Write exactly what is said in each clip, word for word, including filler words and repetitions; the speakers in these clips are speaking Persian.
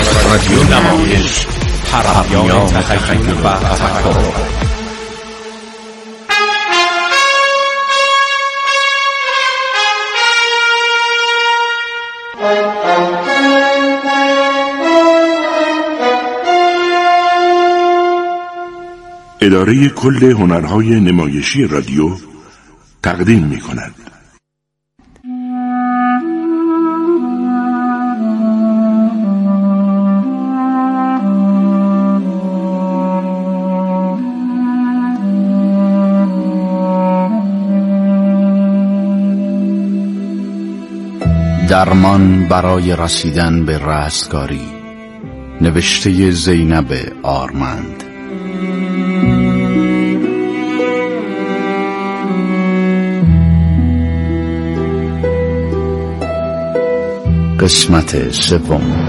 رادیو نمایش، پرهمیان تخیل و تفکر. اداره کل هنرهای نمایشی رادیو تقدیم می کند. درمان برای رسیدن به رستگاری، نوشته زینب آرمند. قسمت سوم.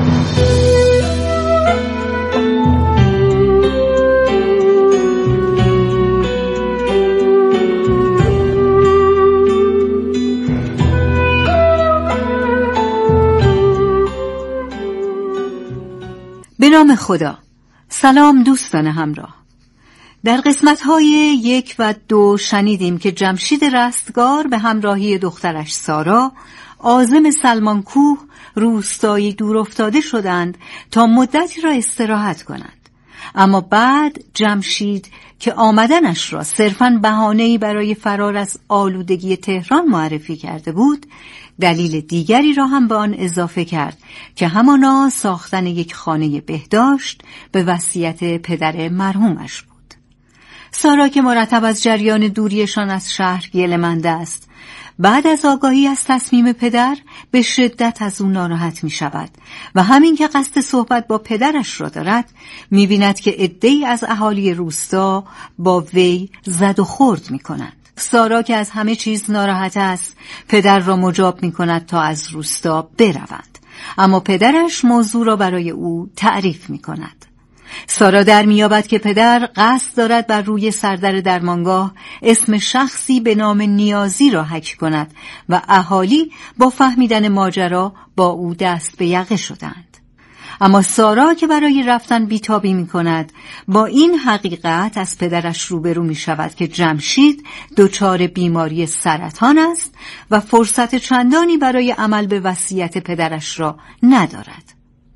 به نام خدا. سلام دوستان همراه. در قسمت‌های یک و دو شنیدیم که جمشید رستگار به همراهی دخترش سارا عازم سلمان کوه روستایی دور افتاده شدند تا مدتی را استراحت کنند. اما بعد جمشید که آمدنش را صرفاً بهانه‌ای برای فرار از آلودگی تهران معرفی کرده بود، دلیل دیگری را هم به آن اضافه کرد که همانا ساختن یک خانه بهداشت به وصیت پدر مرحومش بود. سارا که مرتب از جریان دوریشان از شهر گله‌مند است، بعد از آگاهی از تصمیم پدر به شدت از او ناراحت می شود و همین که قصد صحبت با پدرش را دارد می بیند که عده‌ای از اهالی روستا با وی زد و خورد می کنند. سارا که از همه چیز ناراحت است پدر را مجاب می کند تا از روستا بروند، اما پدرش موضوع را برای او تعریف می کند. سارا در میابد که پدر قصد دارد بر روی سردر درمانگاه اسم شخصی به نام نیازی را حک کند و اهالی با فهمیدن ماجرا با او دست به یقه شدند. اما سارا که برای رفتن بیتابی می کند با این حقیقت از پدرش روبرو می شود که جمشید دچار بیماری سرطان است و فرصت چندانی برای عمل به وصیت پدرش را ندارد.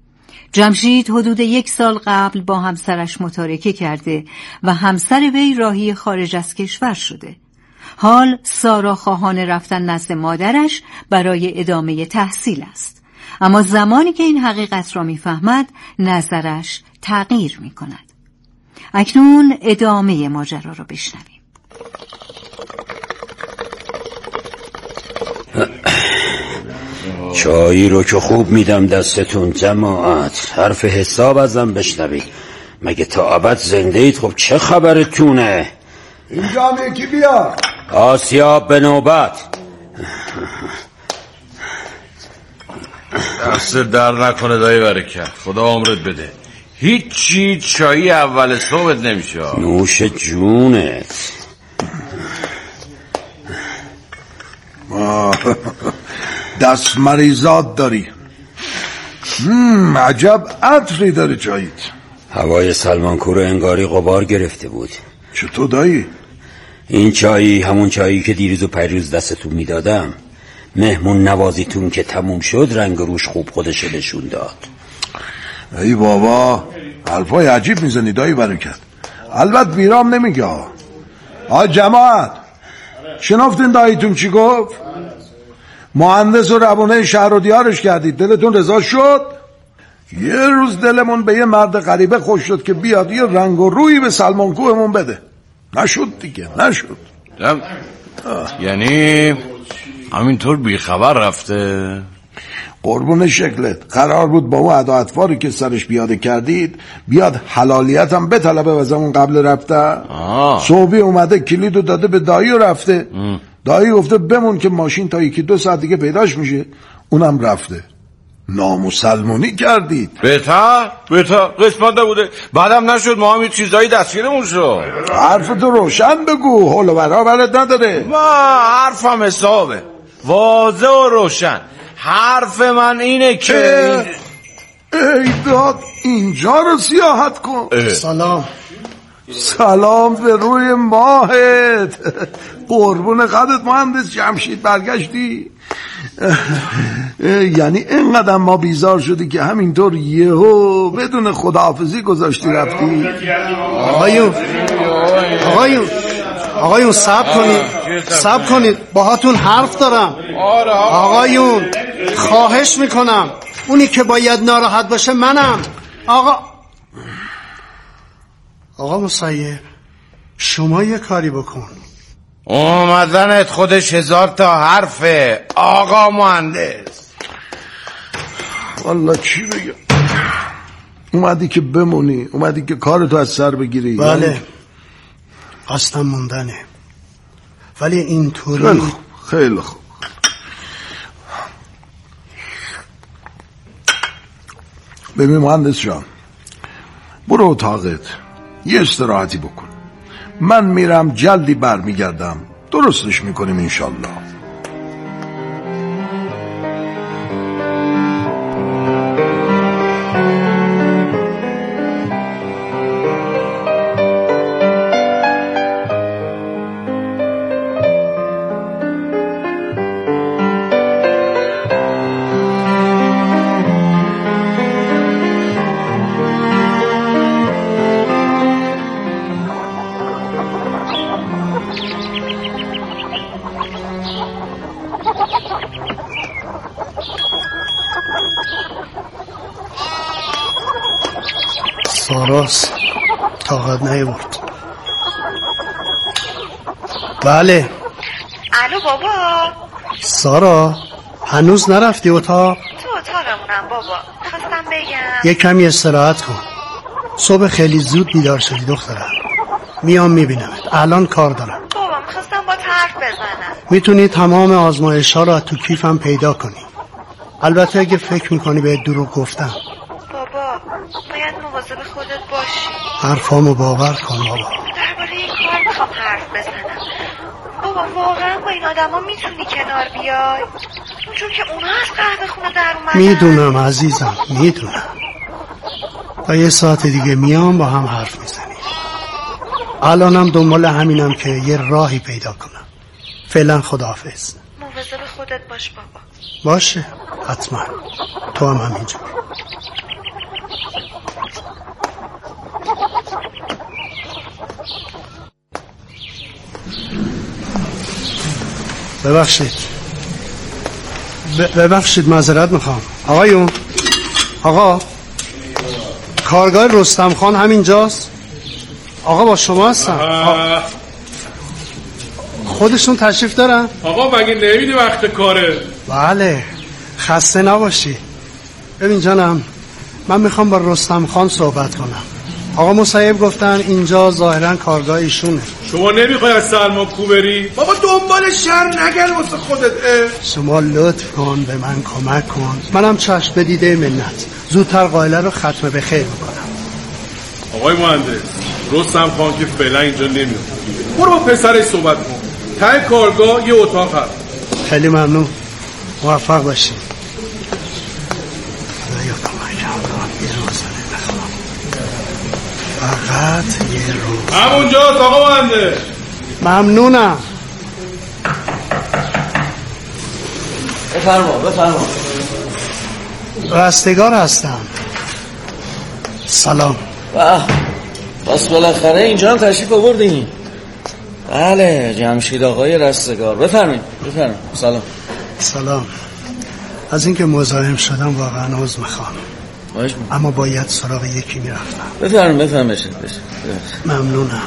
جمشید حدود یک سال قبل با همسرش متارکه کرده و همسر وی راهی خارج از کشور شده. حال سارا خواهان رفتن نزد مادرش برای ادامه تحصیل است، اما زمانی که این حقیقت را می‌فهمد نظرش تغییر می‌کند. اکنون ادامه ماجرا را بشنویم. چایی رو که خوب میدم دستتون جماعت، حرف حساب ازم بشنوید. مگه تا ابد زنده اید؟ خب چه خبرتونه؟ اینجا هم یکی بیار. آسیاب به نوبت. دست در نکنه دایی برکت، خدا عمرت بده. هیچی چایی اول صبحت نمیشه. نوش جونت. دست مریضات داری. هم عجب عطری داره چاییت. هوای سلمان کوه رو انگاری غبار گرفته بود. چطور دایی؟ این چایی همون چایی که دیروز و پیروز دستتون میدادم. مهمون نوازیتون که تموم شد رنگ روش خوب خودش نشون داد. ای بابا حرفای عجیب میزنی دایی برکت. البته بیرام نمیگه. آ جماعت شنفتین داییتون چی گفت؟ مهندس و روانه شهر و دیارش کردید، دلتون رضا شد؟ یه روز دلمون به یه مرد غریبه خوش شد که بیاد یه رنگ و روی به سلمان کوهمون بده. نشد دیگه، نشد. یعنی همینطور بیخبر رفته؟ قربون شکلت، قرار بود با اون ادا اطواری که سرش بیاده کردید بیاد حلالیت هم بطلبه و زمان قبل رفته. صبحی اومده کلیدو داده به دایی و رفته. ام. دایی گفته بمون که ماشین تا یکی دو ساعت دیگه پیداش میشه، اونم رفته. نامسلمونی کردید. بهتر بهتر قسمت نبوده، بعدم نشد ما هم یه چیزایی دستگیرمون شد. حرفتو روشن بگو، حول و برابرت نداره. ما حرفم حسابه، واضح و روشن. حرف من اینه که ای داد اینجا رو سیاحت کن. سلام. سلام به روی ماهت. قربون قدرت مهندس جمشید برگشتی. یعنی اینقدر ما بیزار شدی که همینطور یهو بدون خداحافظی گذاشتی رفتی؟ آقایون آقایون آقایون صبر کنید صبر کنید باهاتون حرف دارم. آقایون خواهش میکنم، اونی که باید ناراحت باشه منم. آقا آقا مسیب شما یه کاری بکن. اومدنت خودش هزار تا حرفه آقا مهندس. والله چی بگم، اومدی که بمونی، اومدی که کارتو از سر بگیری. بله قصدم موندنه، ولی اینطوری. خیلی خوب خیلی خوب. ببین مهندس جان، برو اتاقت یه استراحتی بکن. من میرم جلدی برمیگردم، درستش میکنیم انشالله. ساراست طاقت نیاورد. بله. الو بابا. سارا هنوز نرفتی اتاق؟ تو اتاقمونم بابا، خواستم بگم یه کمی استراحت کن. صبح خیلی زود بیدار شدی دخترم. میام میبینمت، الان کار دارم. بابا میخواستم با حرف بزنم. میتونی تمام آزمایش‌ها را تو کیفم پیدا کنی، البته اگه فکر میکنی به دروغ گفتم. بابا باید مواظب خودت باشی. حرفامو باور کن بابا. درباره این کار میخوام حرف بزنم. بابا واقعا با این آدما میتونی کنار بیای؟ اونجور که اونا از قهوه خونه در اومدن. میدونم عزیزم میدونم. تا یه ساعت دیگه میام با هم حرف میزنیم. الانم دنبال همینم که یه راهی پیدا کنم. فعلا خداحافظ. مواظب خودت باش بابا. باشه حتما، تو هم همینجور. ببخشید ب- ببخشید معذرت میخوام. آقایون، آقا کارگاه رستم خان همینجاست؟ آقا با شما هستم. خودشون تشریف دارن؟ آقا مگه نمیدی وقت کاره؟ بله خسته نباشی. ببین جانم، من میخوام با رستم خان صحبت کنم. آقا مصیب گفتن اینجا ظاهرا کارگاه ایشونه. شما نمیخوای از سلمان کو بری؟ بابا دنبال شهر نگل واسه خودت. شما لطف کن به من کمک کن، منم چشم به دیده منت زودتر قائله رو ختم به خیر میکنم. آقای مهندس، رستم خان که فعلا اینجا نمیاد، برو با پسرش صحبت کن. ته کارگاه یه اتاق هست. خیلی ممنون، موفق باشید. فقط یه روز. همونجاست آقا مهندس. ممنونم. بفرما بفرما. رستگار هستم. سلام. بس بالاخره اینجا هم تشریف آوردین. بله جمشید آقای رستگار، بفرمایید بفرمایید. سلام. سلام. از اینکه مزاحم شدم واقعا عذر میخوام، اما باید سراغ یکی میرفتم. بفرمایید بفرمایید بشه بشه. ممنونم.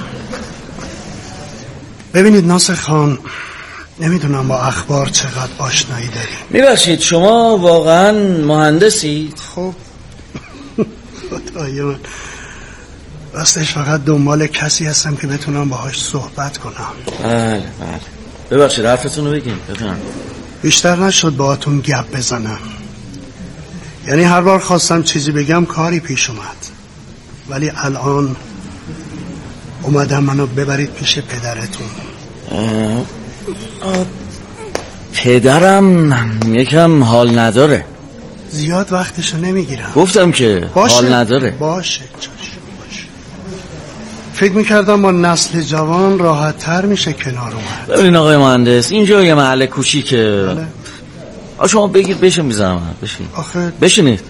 ببینید ناصر خان، نمیدونم با اخبار چقدر آشنایی داری. میبخشید شما واقعا مهندسید؟ خب خدای من، راستش فقط دنبال کسی هستم که بتونم باهاش صحبت کنم. بله بله ببخشید حرفتون رو بگین. بفرمایید. بیشتر نشد باهاتون گپ بزنم، یعنی هر بار خواستم چیزی بگم کاری پیش اومد، ولی الان اومدم منو ببرید پیش پدرتون. آه. آه. پدرم یکم حال نداره. زیاد وقتشو نمیگیرم. گفتم که باشه. حال نداره. باشه باشه باشه. فکر میکردم با نسل جوان راحت تر میشه کنار اومد. ببین آقای مهندس، اینجا یه محل کوچیکه. بله. آ شما بگیر بشین میزنم. بشین. آخه بشینید.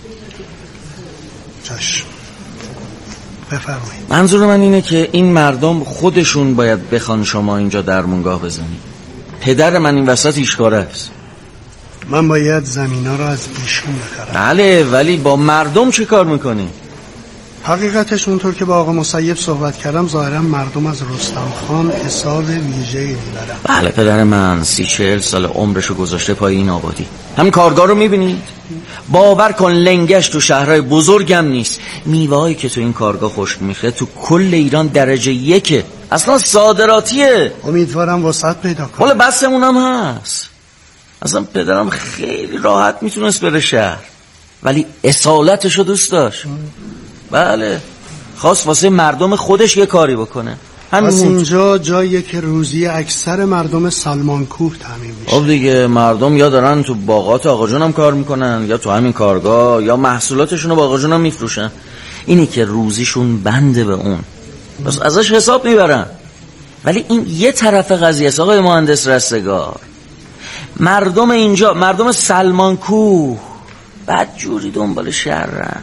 چشم. بفرمایید. منظور من اینه که این مردم خودشون باید بخوان شما اینجا درمونگاه بزنید. پدر من این وسط ایشکاره است. من باید زمینا رو از ایشون بخرم. بله، ولی با مردم چه کار میکنی؟ حقیقتش اونطور که با آقا مسیب صحبت کردم ظاهرا مردم از رستم خان حساب ویژه‌ای می‌برن. بله، پدر من سی چهل سال عمرشو گذاشته پای این آبادی. همین کارگاه رو میبینید؟ باور کن لنگش تو شهرهای بزرگم نیست. میوه‌هایی که تو این کارگاه خشک میشه تو کل ایران درجه یکه. اصلا صادراتیه. امیدوارم وسعت پیدا کنه. حالا بسمون هم هست. اصلا پدرم خیلی راحت میتونست بره شهر، ولی اصالتشو دوست داشت. بله، خواست واسه مردم خودش یه کاری بکنه. پس اینجا جاییه که روزی اکثر مردم سلمان کوه تامین میشه. خب دیگه، مردم یا دارن تو باغات آقا جونم کار میکنن، یا تو همین کارگاه، یا محصولاتشونو با آقا جونم میفروشن. اینی که روزیشون بنده به اون، بس ازش حساب میبرن. ولی این یه طرف قضیه است آقای مهندس رستگار. مردم اینجا، مردم سلمان کوه بد جوری دنبال شهرن.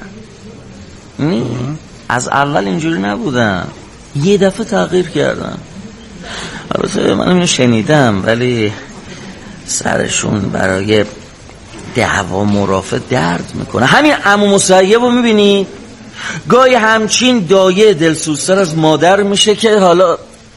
از اول اینجوری نبودن، یه دفعه تغییر کردن. البته من اینو شنیدم، ولی سرشون برای دعوا مرافع درد میکنه. همین عمو مسیب رو میبینی؟ گاهی همچین دایه دلسوزتر از مادر میشه که حالا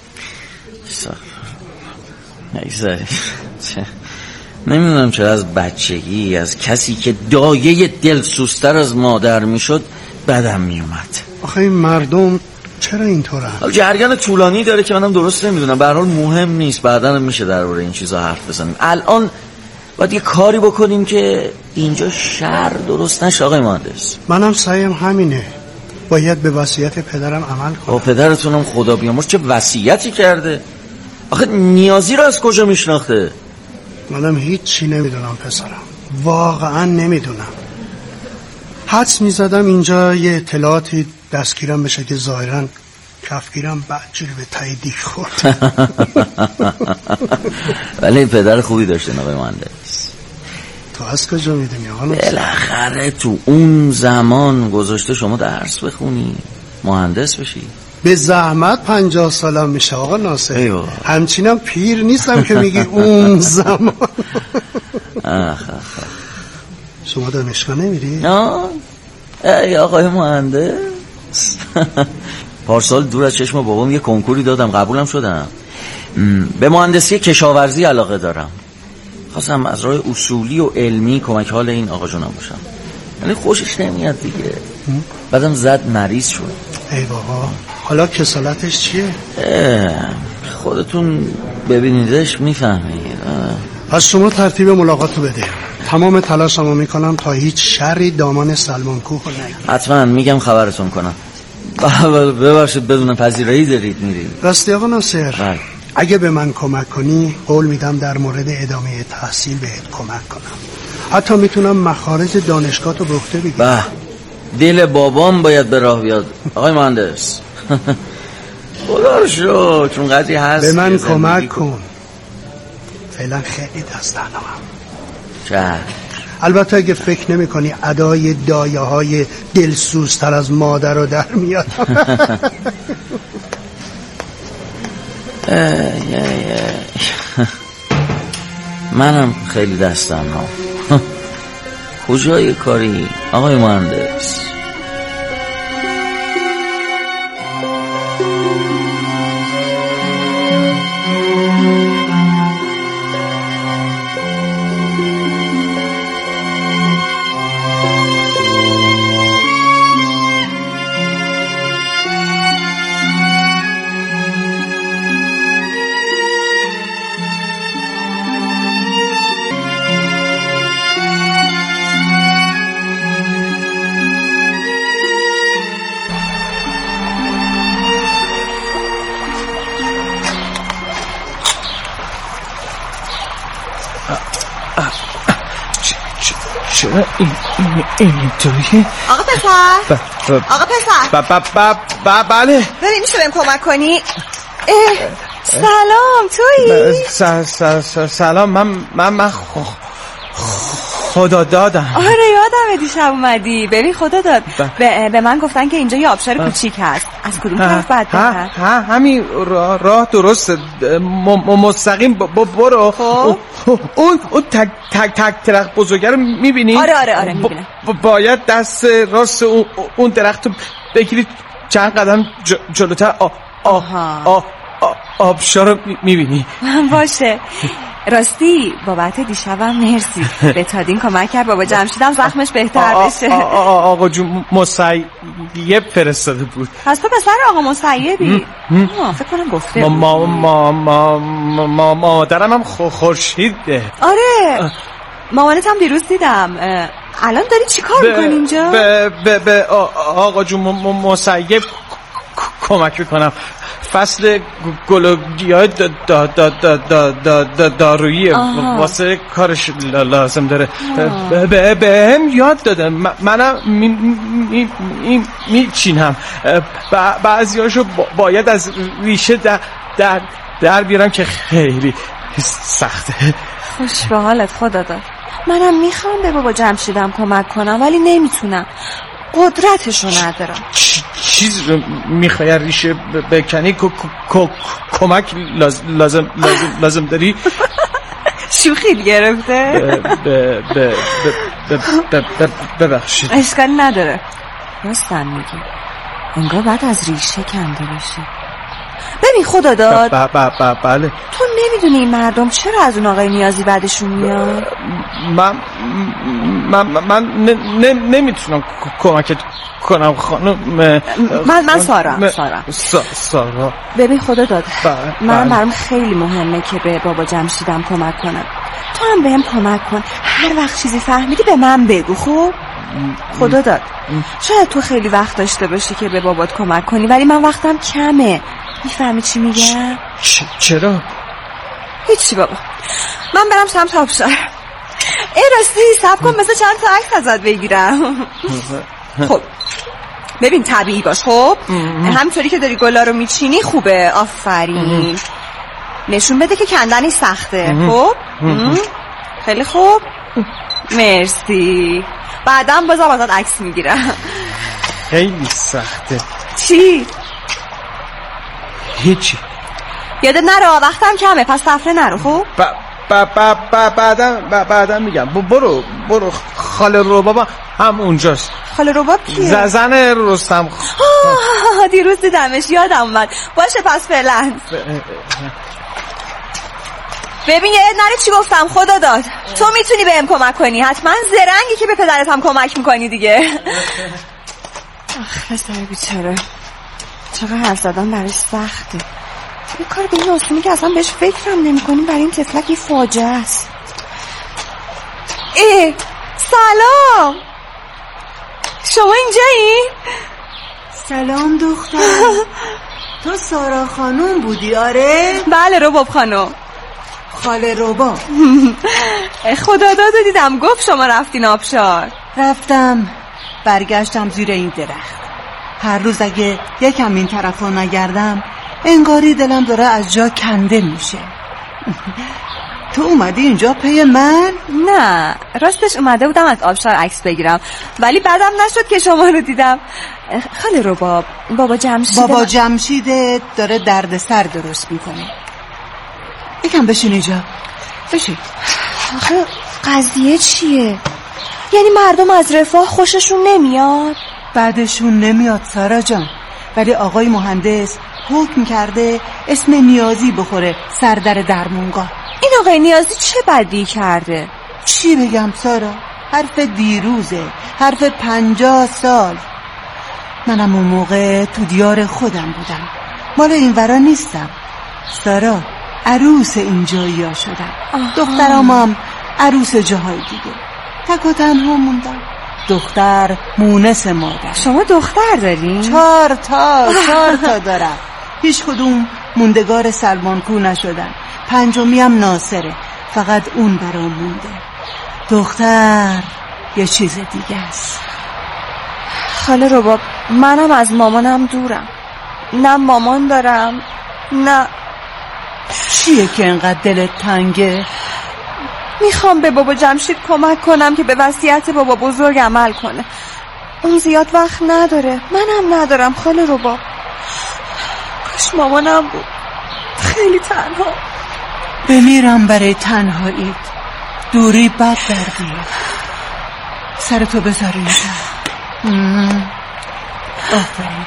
نمیدونم چرا از بچگی از کسی که دایه دلسوزتر از مادر میشد بدم میومد. آخه این مردم چرا اینطوره؟ جریان طولانی داره که منم درست نمیدونم. به هر حال مهم نیست، بعداً میشه درباره این چیزا حرف بزنیم. الان باید یه کاری بکنیم که اینجا شهر درست نشه آقای مهندس. منم سعیم همینه، باید به وصیت پدرم عمل کنم. با پدرتونم خدا بیامرز چه وصیتی کرده؟ آخه نیازی رو از کجا میشناخته؟ منم هیچ چی نمیدونم پسرم، واقعا نمیدونم. حدس میزدم اینجا یه اطلاعاتی دستگیرم بشه که ظاهرا کفگیرم بدجوری به تایی دیگ خورد. ولی پدر خوبی داشته آقای مهندس. تو از کجا میدونی آقا؟ بالاخره تو اون زمان گذاشته شما درس بخونی، مهندس بشی. به زحمت پنجاه سالم میشه آقا ناصر. ایوه. همچینم پیر نیستم که میگی اون زمان. آخ آخ. شما دانشگاه نمیری؟ نه. ای آقای مهندس. پارسال دور از چشم بابام یه کنکوری دادم، قبولم شدم. به مهندسی کشاورزی علاقه دارم. خواستم از راه اصولی و علمی کمک حال این آقا جونم باشم. یعنی خوشش نمیاد دیگه. بعدم زد مریض شد. ای بابا، حالا کسالتش چیه؟ خودتون ببینیدش میفهمید. پس شما ترتیب ملاقاتو بده. تمام تلاشمو میکنم تا هیچ شری دامان سلمان کوه نگیره. حتما میگم خبرتون کنم. ببخشید بدون پذیرایی دارید میرید؟ راستی آقا ناصر، بله. اگه به من کمک کنی قول میدم در مورد ادامه تحصیل بهت کمک کنم. حتی میتونم مخارج دانشگاهتو به عهده بگیرم. به دل بابام باید به راه بیاد آقای مهندس. خدا رو شکر چون قضیه هست. به من کمک کن. فعلا خیلی دست تنهام. چه؟ البته اگه فکر نمی کنی ادای دایه های دلسوزتر از مادر رو در میاد. منم خیلی دستم ها. کجای کاری آقای مهندس؟ اینطوریه. آقا پسر آقا پسر بله ببین میشه بهم کمک کنی؟ سلام تویی؟ سلام من من من خدا دادم. آره یادمه دیشب اومدی. ببین خدا داد به, به من گفتن که اینجا یه آبشار کوچیک هست. از کدوم طرف باید برم؟ همین راه, راه درسته مستقیم برو. خب اون اون تک تک تک درخت بزرگه رو میبینی؟ آره آره آره میبینم. باید دست راست اون درخت رو بگیری چند قدم جلوتر آبشار رو میبینی. باشه. راستی بابت دیشبم مرسی. به تادین کمک کرد بابا جمشیدم زخمش بهتر بشه. آقا جون مسیب فرستاده بود. پس تو پسر آقا مسیبی؟ فکر کنم گفته بود. ما ما ما ما مادرم هم خورشیده. آره مامانت هم دیروز دیدم. الان داری چی کار میکنی اینجا؟ به به آقا جون مسیب کمک میکنم. فصل گلوگیای دارویی واسه کارش لازم داره. به هم یاد داده. منم میچینم. بعضی هاشو باید از ریشه در در بیارم که خیلی سخته. خوش به حالت خدا داد. منم میخوام به بابا جمشیدم کمک کنم ولی نمیتونم. قدرتشو ندارم. چیز رو میخوای ریشه بکنی؟ کمک لازم لازم داری؟ شوخی گرفته؟ ببخشید. اشکالی نداره. راستم میگه انگار بعد از ریشه کنده بشه. ببین خدا داد بله. تو نمیدونی این مردم چرا از اون آقای نیازی بعدشون میاد؟ من من من نمیتونم کمکت کنم خانم. من من سارا سارا سارا ببین خدا داد من برام خیلی مهمه که به بابا جمشیدم کمک کنم. تو هم بهم کمک کن. هر وقت چیزی فهمیدی به من بگو. خب خدا داد شاید تو خیلی وقت داشته باشی که به بابات کمک کنی ولی من وقتم کمه. میفهمی چی میگم؟ چرا؟ هیچی بابا. من برم سمت آبشار. ای راستی صبر کن مثل چند تا عکس ازت بگیرم. خب ببین طبیعی باش. خب همینطوری که داری گلا رو میچینی خوبه. آفرین. نشون بده که کندنی سخته. خب خیلی خوب. مرسی. بعدم بازم ازت عکس میگیرم. خیلی سخته. چی؟ هیچی. یادت نره وقتم کمه پس سفره نرو. خب بعدم بعدم میگم. برو برو. خاله رباب هم اونجاست. خاله رباب کیه؟ زن رستم. دیروز دیدمش یادم اومد. باشه پس فعلا. ببین یاد نره چی گفتم خدا داد. تو میتونی بهم کمک کنی. حتما زرنگی که به پدرت هم کمک میکنی دیگه. آخ پسر بیچاره چقدر حرف زدن برای سخته. یه کار به این آسونی که اصلا بهش فکرم نمی کنیم برای این طفلک یه فاجعه است. ای سلام شما اینجایی؟ سلام دختر. تو سارا خانوم بودی؟ آره بله رباب خانوم. خاله رباب. خدا داد دیدم گفت شما رفتین آبشار. رفتم برگشتم زیر این درخت. هر روز اگه یکم این طرفا نگردم انگاری دلم داره از جا کنده میشه. تو اومدی اینجا پی من؟ نه راستش اومده بودم از آبشار عکس بگیرم ولی بعدم نشد که شما رو دیدم. خاله رباب بابا جمشید بابا جمشیده داره درد سر درست میکنه. یکم بشین اینجا. بشین. آخه قضیه چیه؟ یعنی مردم از رفاه خوششون نمیاد؟ بعدشون نمیاد سارا جان ولی آقای مهندس حکم کرده اسم نیازی بخوره سردر درمونگاه. این آقای نیازی چه بدی کرده؟ چی بگم سارا؟ حرف دیروزه. حرف پنجاه سال. منم اون موقع تو دیار خودم بودم. مال این ورا نیستم سارا. عروس اینجایی ها شدم. دخترام هم عروس جاهای دیگه. تک و تنها موندم. دختر مونس مادر. شما دختر دارین؟ چهار تا چهار تا دارم. هیچ کدوم موندگار سلمان کو نشدن. پنجمی هم ناصره. فقط اون برام مونده. دختر یه چیز دیگه است؟ خاله رباب، منم از مامانم دورم، نه مامان دارم نه. چیه که انقدر دلت تنگه؟ میخوام به بابا جمشید کمک کنم که به وصیت بابا بزرگ عمل کنه. اون زیاد وقت نداره، منم ندارم خاله رباب. کاش مامانم بود. خیلی تنها. بمیرم برای تنهاییت. دوری بد دردی. سرتو بذار اینجا. آفرین.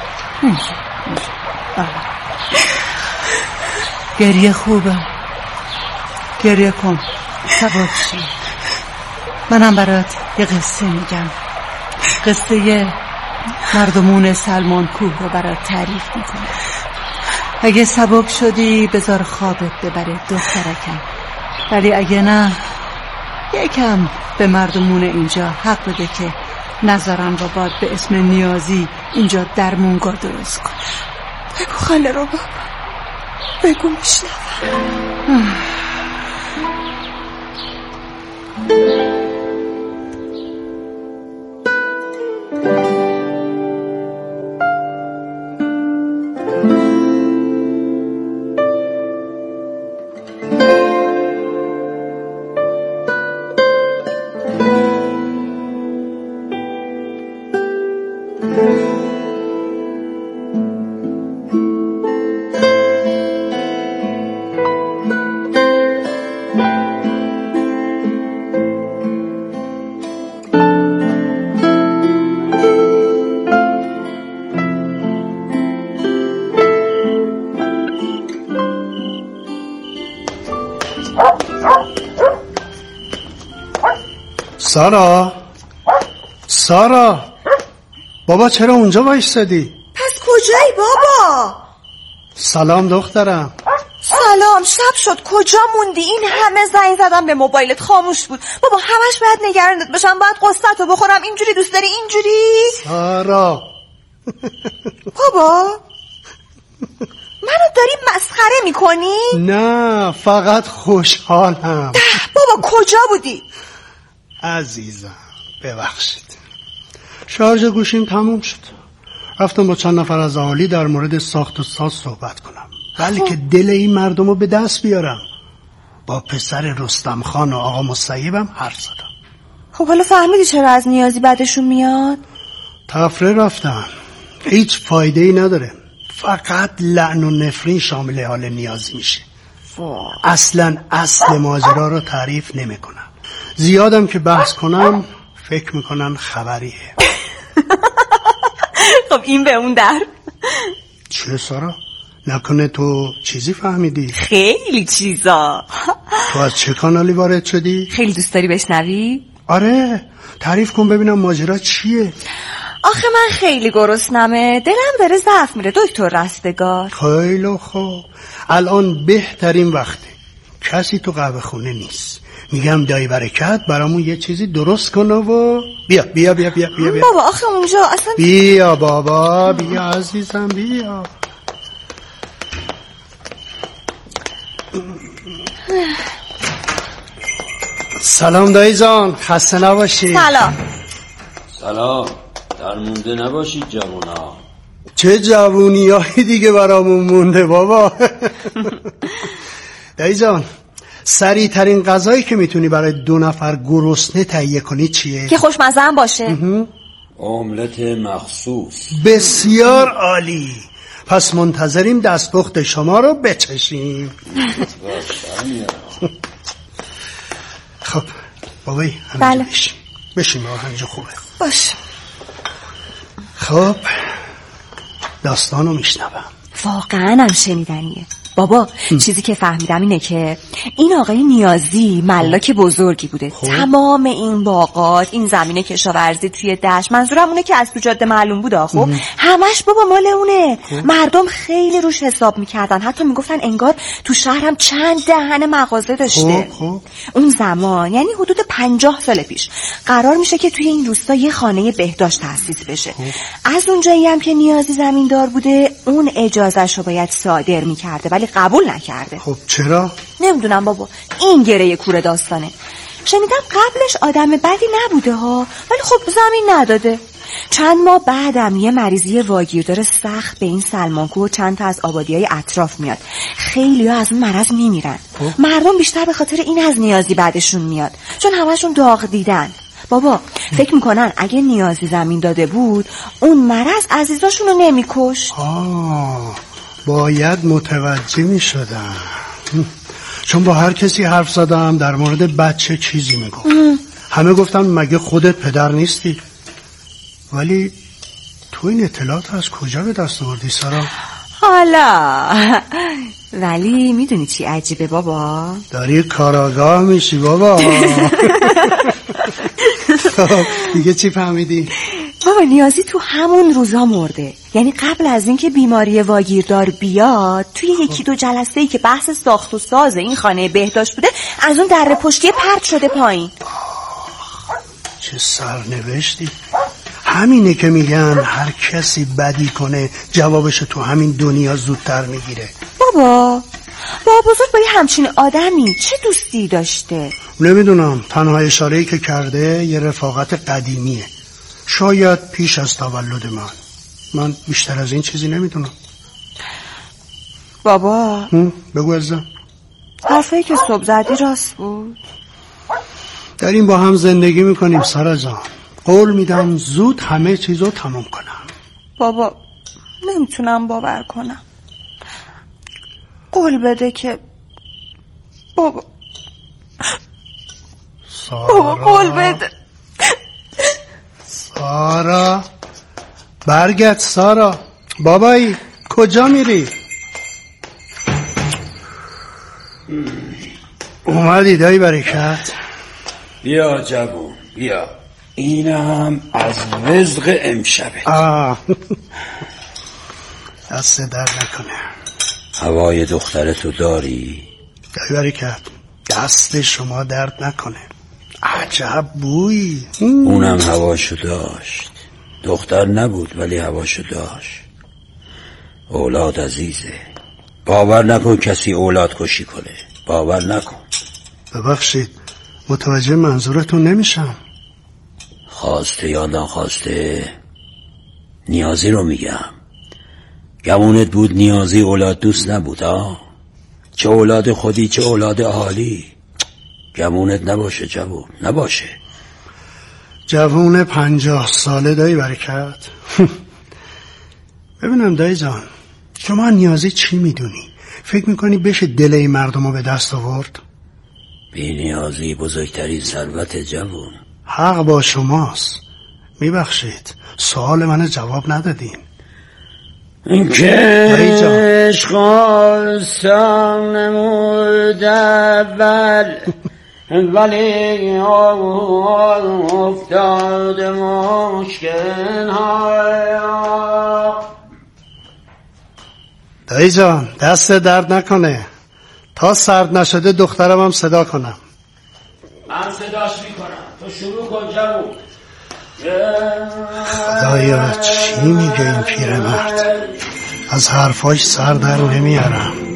گریه خوبه. گریه کن. سبک شی. منم برات یه قصه میگم. قصه مردمون سلمان کوه رو برات تعریف میکنم. اگه سبک شدی بذار خوابت ببره دخترکم، ولی اگه نه یکم به مردمون اینجا حق بده که نذارن بابات به اسم نیازی اینجا درمونگاه درست کنه. بگو خاله رو بابا، بگو میشنم. سارا سارا بابا چرا اونجا وایسادی؟ پس کجایی بابا؟ سلام دخترم. سلام، شب شد کجا موندی؟ این همه زنگ زدم به موبایلت خاموش بود. بابا همش باید نگرانت باشم، باید قصتو بخورم. اینجوری دوست داری اینجوری؟ سارا بابا منو داری مسخره میکنی؟ نه فقط خوشحالم. بابا کجا بودی؟ عزیزم ببخشید، شارژ گوشیم تموم شد، رفتم با چند نفر از اهالی در مورد ساخت و ساز صحبت کنم، بلکه دل این مردم رو به دست بیارم. با پسر رستم خان و آقا مصیبم حرف زدم. خب حالا فهمیدی چرا از نیازی بعدشون میاد؟ تفره رفتن، هیچ فایده ای نداره، فقط لعن و نفرین شامل حال نیازی میشه. اصلا اصل ماجرا رو تعریف نمیکنن. زیادم که بحث کنم فکر میکنن خبریه. خب این به اون در. چه سارا؟ نکنه تو چیزی فهمیدی؟ خیلی چیزا. تو از چه کانالی وارد شدی؟ خیلی دوست داری بشنوی؟ آره تعریف کن ببینم ماجرا چیه. آخه من خیلی گرسنمه، دلم داره ضعف میره دکتر رستگار. خیلی خوب، الان بهترین وقته، کسی تو قهوه خونه نیست، میگم دایی برکت برامون یه چیزی درست کنه و بیا بیا بیا بیا بیا, بیا. بابا آخه اونجا اصلا بیا بابا بیا عزیزم بیا. سلام دایی جان، خسته نباشی. سلام. سلام، درمونده نباشید جوونا. چه جوونی هایی دیگه برامون مونده بابا. دایی جان سریع ترین غذایی که میتونی برای دو نفر گرسنه تهیه کنی چیه؟ که خوشمزه هم باشه. املت مخصوص. بسیار عالی، پس منتظریم دستپخت شما رو بچشیم. خب بابایی همینجا بله. بشیم بشیم بابا، همینجا خوبه باش. خب داستانو میشنوم. واقعا هم شنیدنیه بابا. ام. چیزی که فهمیدم اینه که این آقای نیازی ملاک بزرگی بوده. خوب. تمام این باغات، این زمین کشاورزی توی دشت، منظورم اونه که از تو جاده معلوم بوده. خب همش بابا مال اونه. خوب. مردم خیلی روش حساب میکردن، حتی میگفتن انگار تو شهرم چند دهن مغازه داشته. خوب. خوب. اون زمان یعنی حدود پنجاه سال پیش قرار میشه که توی این روستا یه خانه بهداشت تأسیس بشه. خوب. از اونجایی هم که نیازی زمیندار بوده اون اجازهشو باید صادر میکرده ولی قبول نکرده. خب چرا؟ نمیدونم بابا، این گره کوره داستانه. شنیدم قبلش آدم بدی نبوده ها، ولی خب زمین نداده. چند ماه بعدم یه مریضی واگیردار سخت به این سلمانکو و چند تا از آبادی‌های اطراف میاد. خیلی ها از اون مرض میمیرن. مردم بیشتر به خاطر این از نیازی بعدشون میاد، چون همشون داغ دیدن. بابا فکر میکنن اگه نیازی زمین داده بود اون مرض عزیزاشونو نمیکشت. آه باید متوجه میشدم، چون با هر کسی حرف زدم در مورد بچه چیزی میگفت. همه گفتن مگه خودت پدر نیستی؟ ولی تو این اطلاعات از کجا به دست آوردی سارا؟ حالا ولی میدونی چی عجیبه بابا؟ داری کاراگاه میشی بابا. دیگه چی فهمیدی؟ بابا نیازی تو همون روزا مرده، یعنی قبل از اینکه بیماری واگیردار بیاد توی یکی دو جلسه‌ای که بحث ساخت و ساز این خانه بهداشت بوده از اون دره پشتی پرت شده پایین. چه سرنوشتی. همینه که میگن هر کسی بدی کنه جوابش تو همین دنیا زودتر میگیره. بابا بابا بزرگ با یه همچین آدمی چه دوستی داشته؟ نمیدونم، تنها اشاره‌ای که کرده یه رفاقت قدیمیه، شاید پیش از تولد من. من بیشتر از این چیزی نمیدونم. بابا بگو ازم. حرفایی که صبح زدی راست بود؟ داریم با هم زندگی میکنیم سارا جان، قول میدم زود همه چیزو تمام کنم. بابا نمیتونم باور کنم. قول بده که بابا سارا بابا قول بده. سارا برگرد سارا. بابایی کجا میری؟ اومدی دایی برکت؟ بیا جوون بیا، اینم از رزق امشبه. آه دست درد نکنه. هوای دخترتو داری؟ دایی برکت دست شما درد نکنه. عجب بوی. اونم هواشو داشت، دختر نبود ولی هواشو داشت. اولاد عزیزه، باور نکن کسی اولاد کشی کنه، باور نکن. ببخشید متوجه منظورتون نمیشم. خواسته یا ناخواسته نیازی رو میگم. گمونت بود نیازی اولاد دوست نبود ها؟ چه اولاد خودی چه اولاد اهالی. گمونت نباشه جوون، نباشه. جوون پنجاه ساله دایی برکت. ببینم دایی جان، شما نیازی چی میدونی؟ فکر میکنی بشه دل این مردم رو به دست آورد؟ بی نیازی بزرگترین ثروت جوون. حق با شماست، میبخشید سوال من جواب ندادین. این که عشق آسان نمود اول ولی افتاد مشکل های. دایی جان دست درد نکنه، تا سرد نشده دخترم هم صدا کنم. من صداش میکنم، تو شروع کن جوون. خدایا چی میگه این پیرمرد؟ از حرفاش سر در نمیارم.